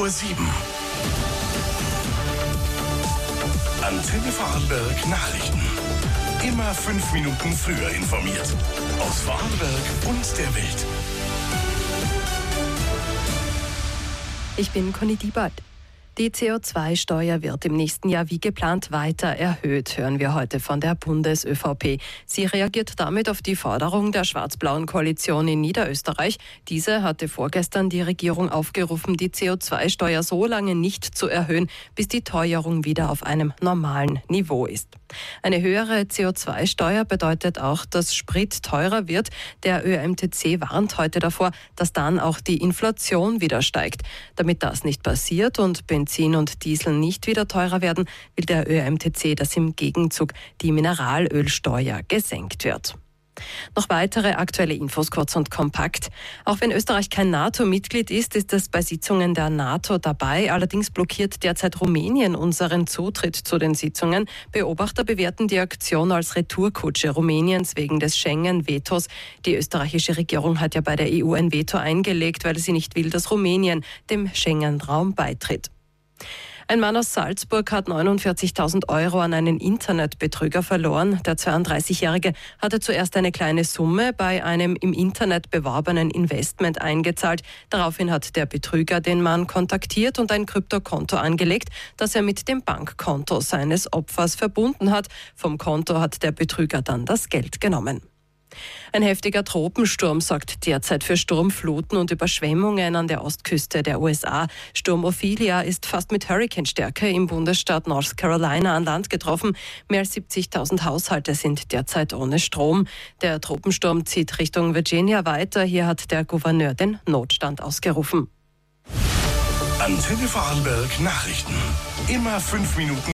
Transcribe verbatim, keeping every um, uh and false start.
Uhr sieben. Antenne Vorarlberg Nachrichten. Immer fünf Minuten früher informiert. Aus Vorarlberg und der Welt. Ich bin Conny Diebert. Die C O zwei Steuer wird im nächsten Jahr wie geplant weiter erhöht, hören wir heute von der Bundes-ÖVP. Sie reagiert damit auf die Forderung der schwarz-blauen Koalition in Niederösterreich. Diese hatte vorgestern die Regierung aufgerufen, die C O zwei Steuer so lange nicht zu erhöhen, bis die Teuerung wieder auf einem normalen Niveau ist. Eine höhere C O zwei Steuer bedeutet auch, dass Sprit teurer wird. Der Ö M T C warnt heute davor, dass dann auch die Inflation wieder steigt. Damit das nicht passiert und Benzin und Diesel nicht wieder teurer werden, will der Ö M T C, dass im Gegenzug die Mineralölsteuer gesenkt wird. Noch weitere aktuelle Infos kurz und kompakt. Auch wenn Österreich kein NATO-Mitglied ist, ist es bei Sitzungen der NATO dabei. Allerdings blockiert derzeit Rumänien unseren Zutritt zu den Sitzungen. Beobachter bewerten die Aktion als Retourkutsche Rumäniens wegen des Schengen-Vetos. Die österreichische Regierung hat ja bei der E U ein Veto eingelegt, weil sie nicht will, dass Rumänien dem Schengen-Raum beitritt. Ein Mann aus Salzburg hat neunundvierzigtausend Euro an einen Internetbetrüger verloren. Der zweiunddreißigjährige hatte zuerst eine kleine Summe bei einem im Internet beworbenen Investment eingezahlt. Daraufhin hat der Betrüger den Mann kontaktiert und ein Kryptokonto angelegt, das er mit dem Bankkonto seines Opfers verbunden hat. Vom Konto hat der Betrüger dann das Geld genommen. Ein heftiger Tropensturm sorgt derzeit für Sturmfluten und Überschwemmungen an der Ostküste der U S A. Sturm Ophelia ist fast mit Hurrikanstärke im Bundesstaat North Carolina an Land getroffen. Mehr als siebzigtausend Haushalte sind derzeit ohne Strom. Der Tropensturm zieht Richtung Virginia weiter. Hier hat der Gouverneur den Notstand ausgerufen. Antenne Vorarlberg Nachrichten. Immer fünf Minuten